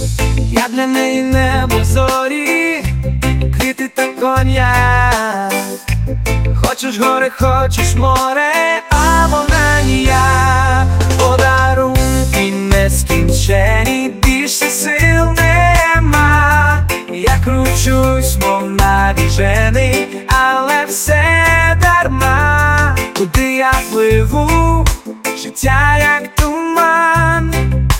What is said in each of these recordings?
Я для неї небо, зорі, квіти та коньяк. Хочеш гори, хочеш море, а вона ніяк. Подарунки нескінчені, більше сил нема. Я кручусь, мов навіжений, але все дарма. Куди я пливу, життя як туман.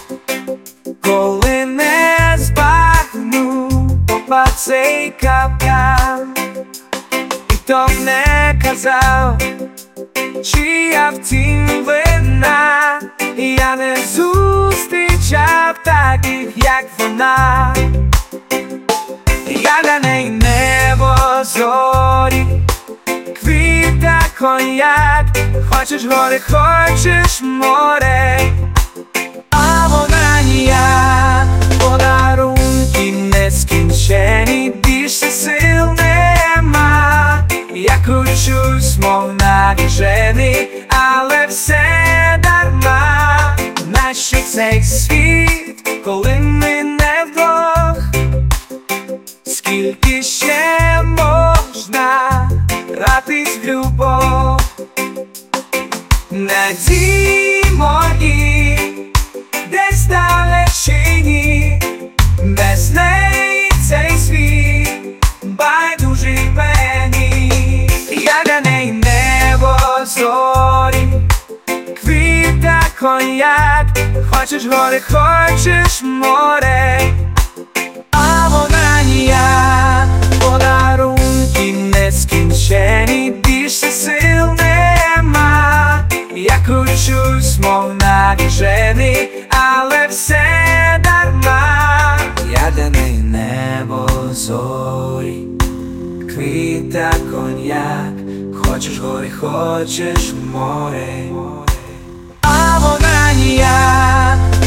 Коли не збагну, попа цей капкан. І хто б не казав, чия втім вина, я не зустрічав таких, як вона. Я для неї небо, зорі, квіт та коньяк. Хочеш гори, хочеш море, а вона ніяк. Подарунки нескінчені, більше сил нема. Я кручусь, мов навіжений, але все дарма. Нащо цей світ, коли ми не вдвох? Скільки ще можна гратись в любов? Надії мої десь далечині, без неї цей світ байдужий мені. Я для неї небо, зорі, квіт та коньяк. Хочеш гори, хочеш море, а вона ніяк. Подарунки нескінчені, більше сил нема. Я кручусь, мов навіжений, але все дарма. Я для неї небо, зорі, квіт та коньяк. Хочеш гори, хочеш море, а вона ніяк.